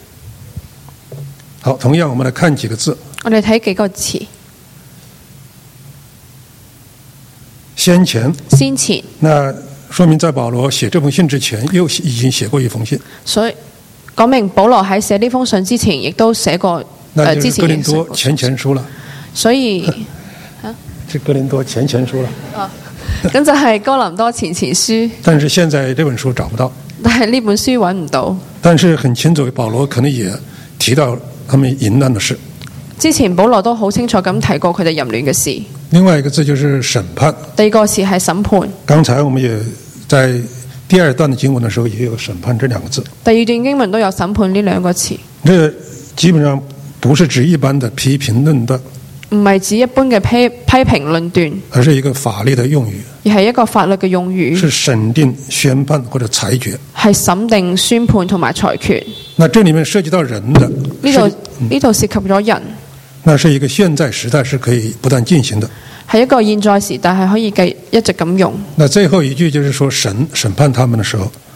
好，同樣我們來看幾個字。 我哋睇幾個詞。 先前。 先前。 那說明在保羅寫這封信之前，又已經寫過一封信。 所以講明保羅喺寫呢封信之前，亦都寫過。 那就是哥林多前前書了。 所以， 啊，是哥林多前前書了。 哦，咁就係哥林多前前書。 但是現在這本書找不到。 但係呢本書揾唔到。 但是很清楚，保羅可能也提到他們淫亂的事。 之前保羅都好清楚咁提過佢哋淫亂嘅事。另外一個字就是審判。 第二個詞係審判。 剛才我們也在第二段的經文的時候也有審判這兩個字。 第二段經文都有審判呢兩個詞。 這基本上不是指一般的批評論斷， 唔係指一般嘅批批評論斷， 而是一個法律的用語， 而係一個法律嘅用語， 是審定、宣判或者裁決， 係審定、宣判同埋裁決。 那這裡面涉及到人的， 呢度呢度涉及咗人， 那是一個現在時代是可以不斷進行的， 係一個現在時代係可以繼一直咁用。 那最後一句就是說神審判他們的時候，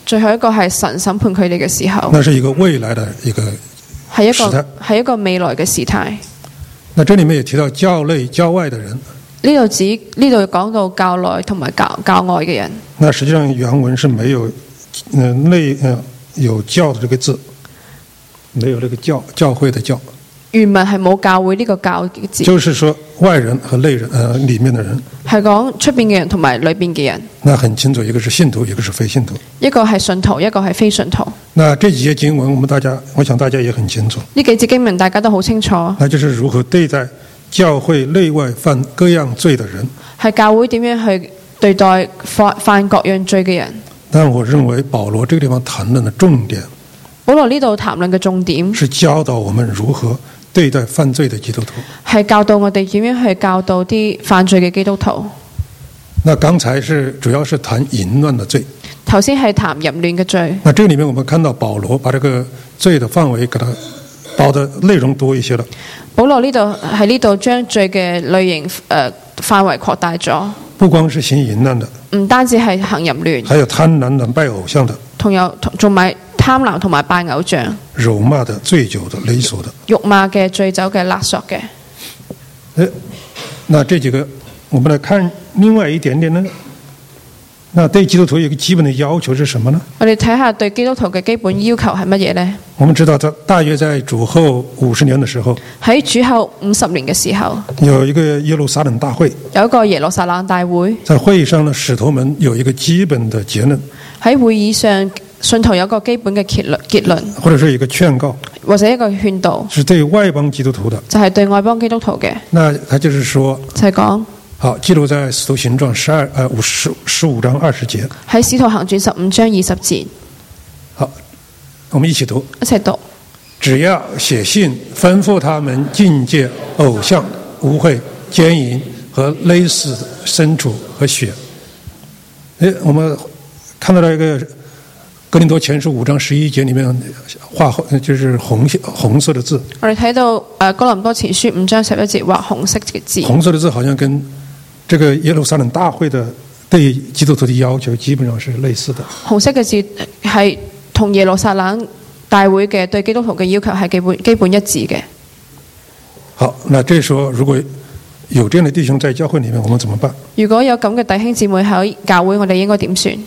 最後一個係神審判佢哋嘅時候， 那是一個未來的一個係一時態個係一個未來嘅時態。 那這裡面也提到教內教外的人， 呢度指呢度講到教內同埋教教外嘅人。 那實際上原文是沒有呃內呃有教的這個字，沒有這個教教會的教。 原文係冇教會呢個教嘅字， 就是說外人和內人呃裡面的人， 係講出邊嘅人同埋裏邊嘅人。 那很清楚，一個是信徒，一個是非信徒。 一個係信徒，一個係非信徒。 那這幾節經文，我們大家，我想大家也很清楚。 呢幾節經文大家都好清楚， 那就是如何對待教會內外犯各樣罪的人。 係教會點樣去對待犯犯各樣罪嘅人。 但我認為保羅這個地方談論的重點， 保羅呢度談論嘅重點是教導我們如何對待犯罪的基督徒， 係教導我哋點樣去教導啲犯罪嘅基督徒。 那剛才是主要是談淫亂的罪， 頭先係談淫亂嘅罪。 那這裡面我們看到保羅把這個罪的範圍給它包的內容多一些了。 保羅呢度喺呢度將罪嘅類型誒、呃、範圍擴大咗， 不光是行淫亂的， 唔單止係行淫亂， 還有貪婪的、拜偶像的， 同有仲埋貪婪同埋拜偶像、 辱罵的、醉酒的、勒索的。 辱罵嘅、醉酒嘅、勒索嘅。 誒，那這幾個，我們來看另外一點點呢。那對基督徒有一個基本的要求是什麼呢？ 我哋睇下對基督徒嘅基本要求係乜嘢呢？ 我們知道，在大約在主後五十年的時候， 喺主後五十年嘅時候， 有一個耶路撒冷大會， 有一個耶路撒冷大會。 在會議上呢，使徒們有一個基本的結論。 喺會議上，信徒有一個基本嘅結論，結論或者是一個勸告， 或者一個勸導， 是對外邦基督徒的， 就係、是、對外邦基督徒嘅。 那他就是說， 就係、是、講。 好，記錄在《使徒行傳》十二呃五十十五章二十節。 喺《使徒行傳》十五章二十節。 好，我們一起讀。 一齊讀。 只要寫信吩咐他們禁戒偶像、污穢、奸淫和勒死牲畜和血。誒，我們看到了一個《哥林多前書》五章十一節裡面畫，就是紅紅色的字。我哋睇到誒《哥林多前書》五章十一節畫紅色嘅字。 紅色的字好像跟這個耶路撒冷大會的對基督徒的要求基本上是類似的。 紅色嘅字係同耶路撒冷大會嘅對基督徒嘅要求係基本基本一致嘅。 好，那這時候如果有這樣的弟兄在教會裡面，我們怎麼辦？ 如果有咁嘅弟兄姊妹喺教會，我哋應該點算？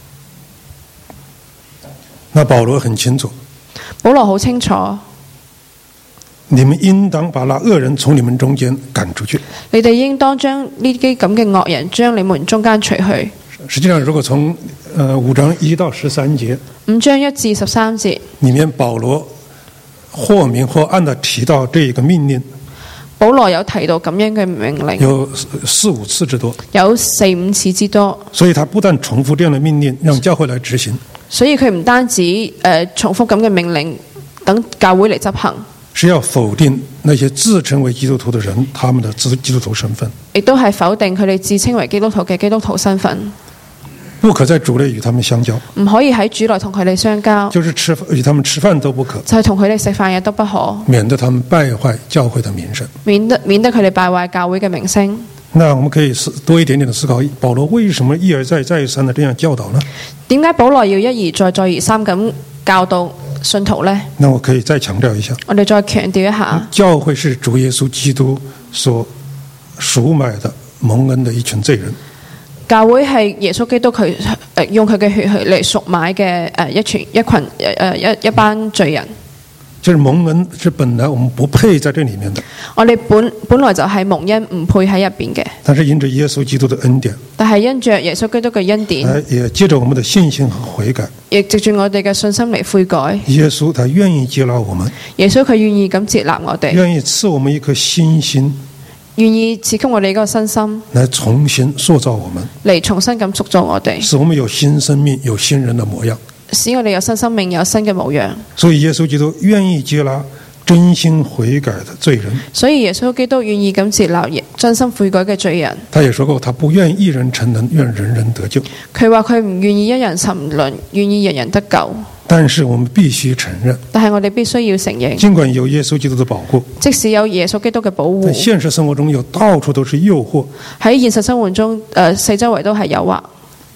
那保羅很清楚， 保羅好清楚， 你們應當把那惡人從你們中間趕出去。 你哋應當將呢啲咁嘅惡人將你們中間除去。 實際上，如果從呃五章一到十三節， 五章一至十三節裡面，保羅或明或暗地提到這一個命令。 保羅有提到咁樣嘅命令， 有四五次之多， 有四五次之多。 所以他不但重複這樣的命令，讓教會來執行。 所以佢唔單止誒、呃、重複咁嘅命令，等教會嚟執行， 是要否定那些自稱為基督徒的人，他們的基督徒身份， 亦都係否定佢哋自稱為基督徒嘅基督徒身份。 不可在主內與他們相交， 唔可以喺主內同佢哋相交， 就是吃與他們吃飯都不可， 就係同佢哋食飯亦都不可， 免得他們敗壞教會的名聲， 免得免得佢哋敗壞教會嘅名聲。 那我們可以多一點點的思考，保羅為什麼一而再再而三的這樣教導呢？ 點解保羅要一而再再而三咁教導信徒呢？ 那我可以再強調一下， 我哋再強調一下， 教會是主耶穌基督所贖買的蒙恩的一群罪人。 教會係耶穌基督佢誒用佢嘅血去嚟贖買嘅誒一群一群誒誒一一班罪人。 就是蒙恩是本來我們不配在這裡面的， 我哋本本來就係蒙恩唔配喺入邊嘅， 但是因着耶穌基督的恩典， 但係因着耶穌基督嘅恩典， 也借着我們的信心和悔改， 亦藉住我哋嘅信心嚟悔改。 耶穌他願意接納我們， 耶穌佢願意咁接納我哋， 願意賜我們一顆新心， 願意賜給我哋一個新心， 來重新塑造我們， 嚟重新咁塑造我哋， 使我們有新生命，有新人的模樣， 使我哋有新生命，有新嘅模樣。 所以耶穌基督願意接納真心悔改的罪人， 所以耶穌基督願意咁接納真心悔改嘅罪人。 他也說過，他不願意一人沉淪，願人人得救。 佢話佢唔願意一人沉淪，願意人人得救。 但是我們必須承認， 但係我哋必須要承認， 儘管有耶穌基督的保護， 即使有耶穌基督嘅保護， 在現實生活中有到處都是誘惑， 喺現實生活中，誒、呃、四周圍都係誘惑。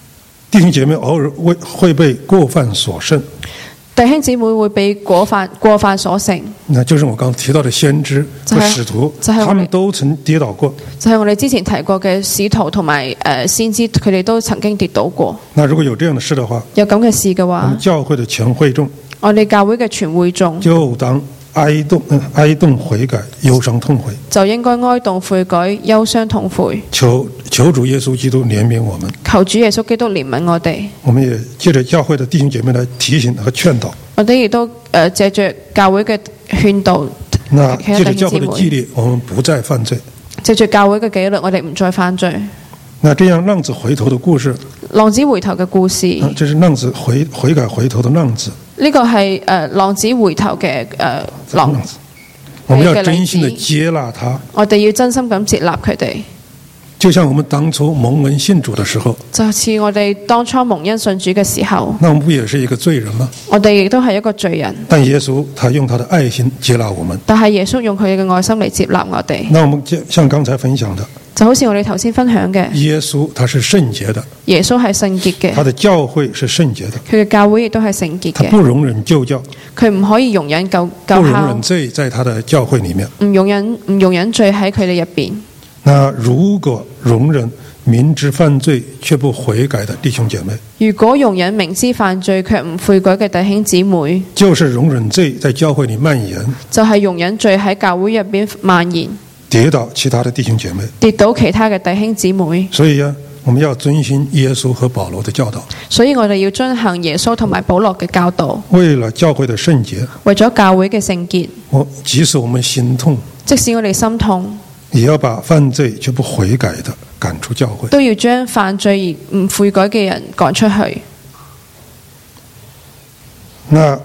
弟兄姐妹偶尔會會被過犯所勝， 弟兄姊妹會被過犯過犯所勝。 那就是我剛提到的先知和使徒， 就係、 他們都曾跌倒過。 就係、是、我哋之前提過嘅使徒同埋誒先知，佢哋都曾經跌倒過。 那如果有這樣的事的話， 有咁嘅事嘅話， 我們教會的全會眾， 我哋教會嘅全會眾就當哀慟、哀慟悔改，憂傷痛悔， 就應該哀慟悔改，憂傷痛悔。 求求主耶穌基督憐憫我們， 求主耶穌基督憐憫我哋。 我們也借着教會的弟兄姐妹來提醒和勸導。 我哋亦都誒借着教會嘅勸導， 那借着教會的紀律，我們不再犯罪。 借着教會嘅紀律，我哋唔再犯罪。 那這樣浪子回頭的故事， 浪子回頭嘅故事， 啊、這是浪子悔悔改回頭的浪子。 呢、這個係誒、呃、浪子回頭嘅誒、呃、浪子。 我們要真心的接納他， 我哋要真心咁接納佢哋。 就像我們當初蒙恩信主的時候， 就似我哋當初蒙恩信主嘅時候， 那我們不也是一個罪人嗎？ 我哋亦都係一個罪人。 但耶穌他用他的愛心接納我們， 但係耶穌用佢嘅愛心嚟接納我哋。 那我們像剛才分享的， 就好似我哋頭先分享嘅， 耶穌他是聖潔的， 耶穌係聖潔嘅， 他的教會是聖潔的， 佢嘅教會亦都係聖潔嘅， 他不容忍舊教， 佢唔可以容忍舊舊， 不容忍罪在他的教會裏面， 唔容忍唔容忍罪喺佢哋入邊。 那如果容忍明知犯罪卻不悔改的弟兄姐妹， 如果容忍明知犯罪卻唔悔改嘅弟兄姊妹， 就是容忍罪在教會裏蔓延， 就係、是、容忍罪喺教會入邊蔓延， 跌倒其他的弟兄姐妹， 跌倒其他嘅弟兄姊妹。 所以啊，我們要遵循耶穌和保羅的教導， 所以我哋要遵行耶穌同埋保羅嘅教導， 為了教會的聖潔，為咗教會嘅聖潔， 我即使我們心痛， 即使我哋心痛， 也要把犯罪卻不悔改的趕出教會， 都要將犯罪而唔悔改嘅人趕出去。 那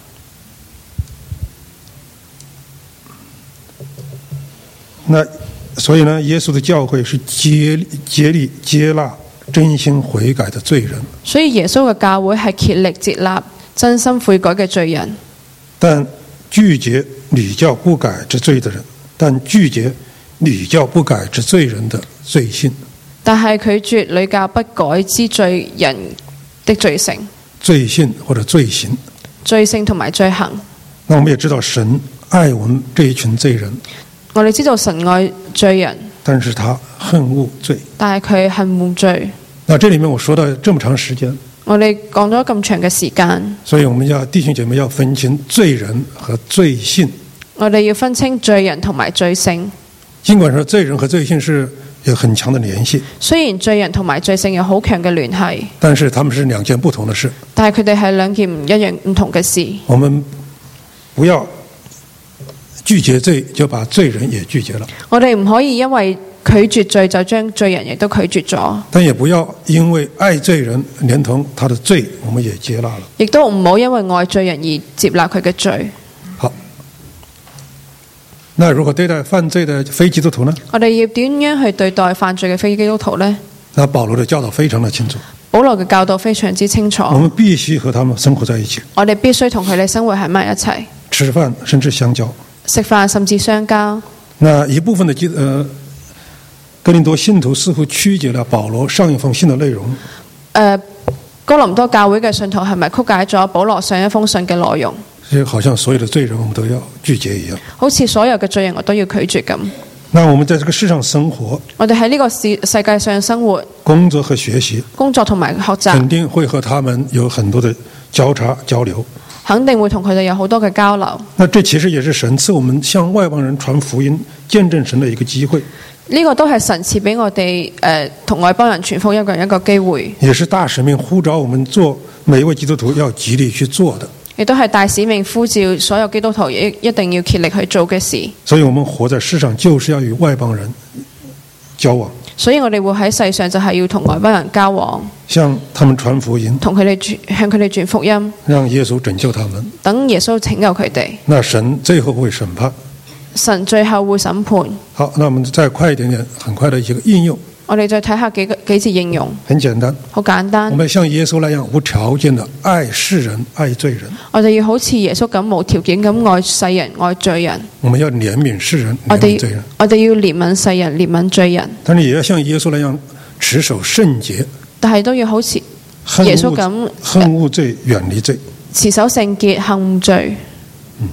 那所以呢，耶穌的教會是接接力接納真心悔改的罪人。 所以耶穌嘅教會係竭力接納真心悔改嘅罪人， 但拒絕屢教不改之罪的人，但拒絕屢教不改之罪人的罪性。 但係拒絕屢教不改之罪人的罪性。 罪性或者罪行。 罪性同埋罪行。 那我們也知道神愛我們這一群罪人。 我哋知道神愛罪人， 但是他恨惡罪。 但係佢恨惡罪。 那這裡面我說到這麼長時間， 我哋講咗咁長嘅時間， 所以我們要弟兄姐妹要分清罪人和罪性。 我哋要分清罪人同埋罪性。 儘管說罪人和罪性是有很強的聯繫， 雖然罪人同埋罪性有好強嘅聯繫， 但是他們是兩件不同的事。 但係佢哋係兩件唔一樣唔同嘅事。 我們不要拒絕罪就把罪人也拒絕了。 我哋唔可以因為拒絕罪就將罪人亦都拒絕咗。 但也不要因為愛罪人連同他的罪我們也接納了。 亦都唔好因為愛罪人而接納佢嘅罪。 好，那如果對待犯罪的非基督徒呢？ 我哋要點樣去對待犯罪嘅非基督徒呢？ 那保羅的教導非常的清楚。 保羅嘅教導非常之清楚。 我們必須和他們生活在一起。 我哋必須同佢哋生活喺埋一齊。 吃飯甚至相交。 食飯甚至相交。 那一部分的基呃哥林多信徒似乎曲解了保羅上一封信的內容。 呃，哥林多教會嘅信徒係咪曲解咗保羅上一封信嘅內容？ 好像所有的罪人我們都要拒絕一樣。 好似所有嘅罪人我都要拒絕咁。 那我們在這個世上生活， 我哋喺呢個世世界上生活、 工作和學習， 工作同埋學習， 肯定會和他們有很多的交叉交流。 肯定會同佢哋有好多嘅交流。 那這其實也是神賜我們向外邦人傳福音、見證神的一個機會。 呢個都係神賜俾我哋誒同外邦人傳福音嘅一個機會。 也是大使命呼召我們做每一位基督徒要極力去做的。 亦都係大使命呼召所有基督徒一一定要竭力去做嘅事。 所以我們活在世上就是要與外邦人交往。 所以我哋會喺世上就係要同外邦人交往， 向他們傳福音， 同佢哋向佢哋傳福音， 讓耶穌拯救他們， 等耶穌拯救佢哋。 那神最後會審判， 神最後會審判。 好，那我們再快一點點，很快的一個應用。 我哋再睇下幾個幾節應用。 很簡單， 好簡單。 我們像耶穌那樣無條件的愛世人、愛罪人。 我哋要好似耶穌咁無條件咁愛世人、愛罪人。 我們要憐憫世人、憐憫罪人。 我哋要憐憫世人、憐憫罪人。 但是也要像耶穌那樣持守聖潔。 但係都要好似耶穌咁恨惡罪，遠離罪， 持守聖潔，恨罪。 嗯，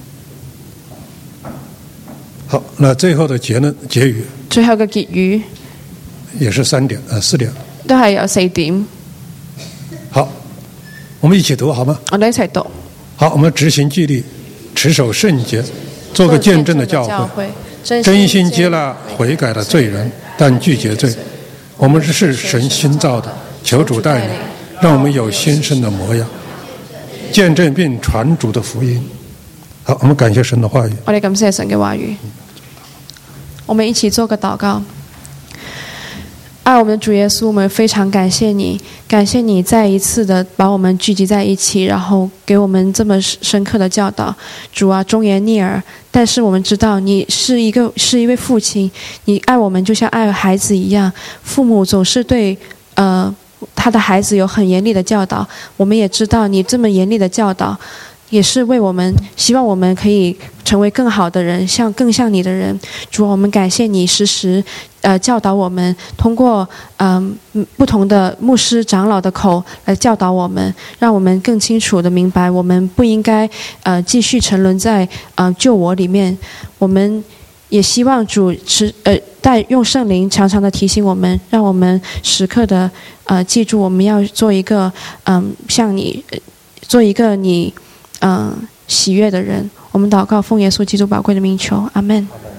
好，那最後的結論結語， 最後嘅結語也是三點，呃，四點， 都係有四點。 好，我們一起讀好嗎？ 我哋一齊讀。 好，我們執行紀律，持守聖潔，做個見證的教會，真心接納悔改的罪人，但拒絕罪。我們是神新造的，求主帶領，讓我們有新生的模樣，見證並傳主的福音。好，我們感謝神的話語。 我哋感謝神嘅話語。我們一起做個禱告。愛我們的主耶穌，我們非常感謝你，感謝你再一次的把我們聚集在一起，然後給我們這麼深刻的教導。主啊，忠言逆耳，但是我們知道你是一個是一位父親，你愛我們就像愛孩子一樣。父母總是對呃他的孩子有很嚴厲的教導，我們也知道你這麼嚴厲的教導，也是為我們，希望我們可以成為更好的人，像更像你的人。主，我們感謝你時時呃教導我們，通過嗯、呃、不同的牧師長老的口來教導我們，讓我們更清楚的明白，我們不應該呃繼續沉淪在呃舊我裡面。我們也希望主持呃帶用聖靈常常的提醒我們，讓我們時刻的呃記住，我們要做一個嗯、呃、像你做一個你嗯、呃、喜悅的人。我們禱告，奉耶穌基督寶貴的名求，阿們。